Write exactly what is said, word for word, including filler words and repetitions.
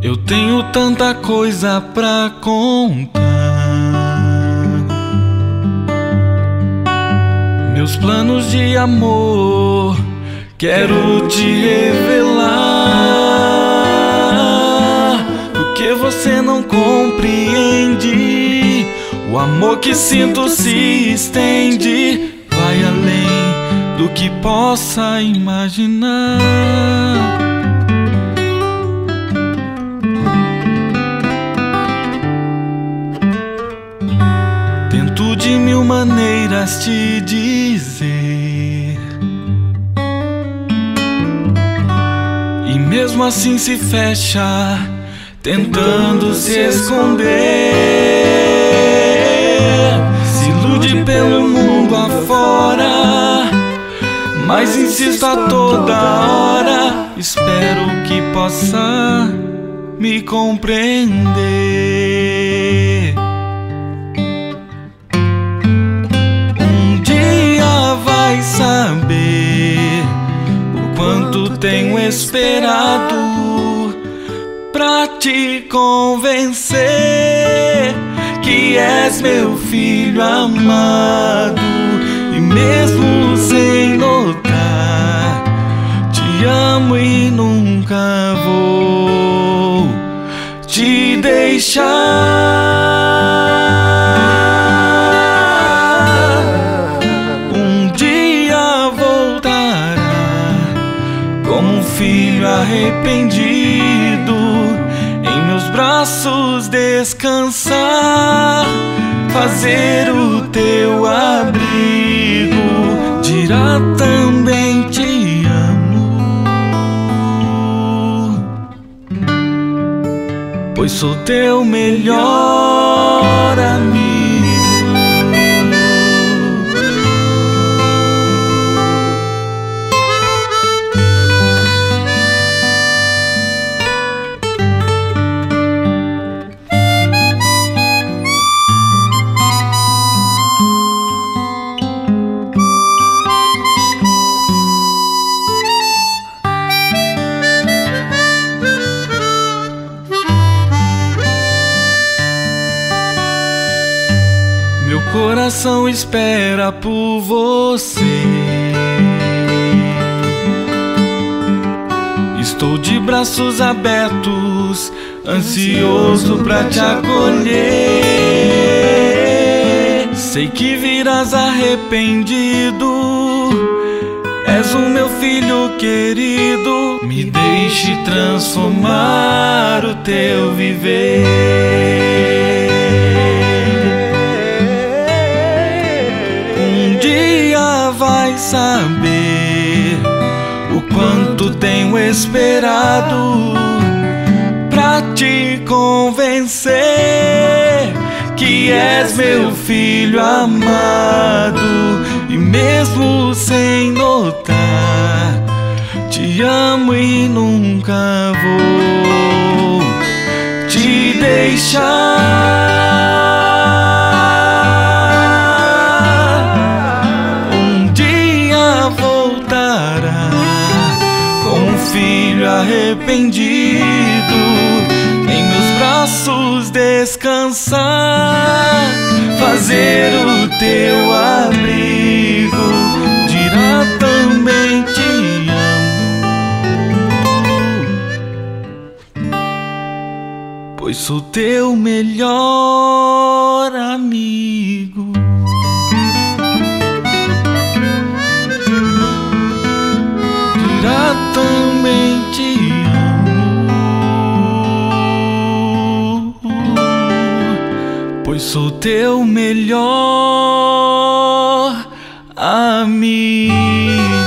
Eu tenho tanta coisa pra contar, meus planos de amor quero te revelar. O que você não compreende, o amor que sinto se estende, vai além do que possa imaginar. Tento de mil maneiras te dizer, e mesmo assim se fecha, tentando se esconder. Se ilude pelo mundo afora, mas insisto a toda hora. Espero que possa me compreender. Um dia vai saber o quanto tenho esperado pra te convencer que és meu filho amado. E mesmo sem notar, te amo e nunca vou te deixar. Um dia voltará como um filho arrependido, em meus braços descansar, fazer o teu abrigo, dirá também te amo, pois sou teu melhor amigo. Meu coração espera por você, estou de braços abertos, ansioso pra te acolher. Sei que virás arrependido, és o meu filho querido. Me deixe transformar o teu viver. Vai saber o quanto tenho esperado pra te convencer que és meu filho amado. E mesmo sem notar, te amo e nunca vou te deixar. Filho arrependido, em meus braços descansar, fazer o teu abrigo, dirá também te amo, pois sou teu melhor amigo. Dirá também te amo, pois sou teu melhor amigo.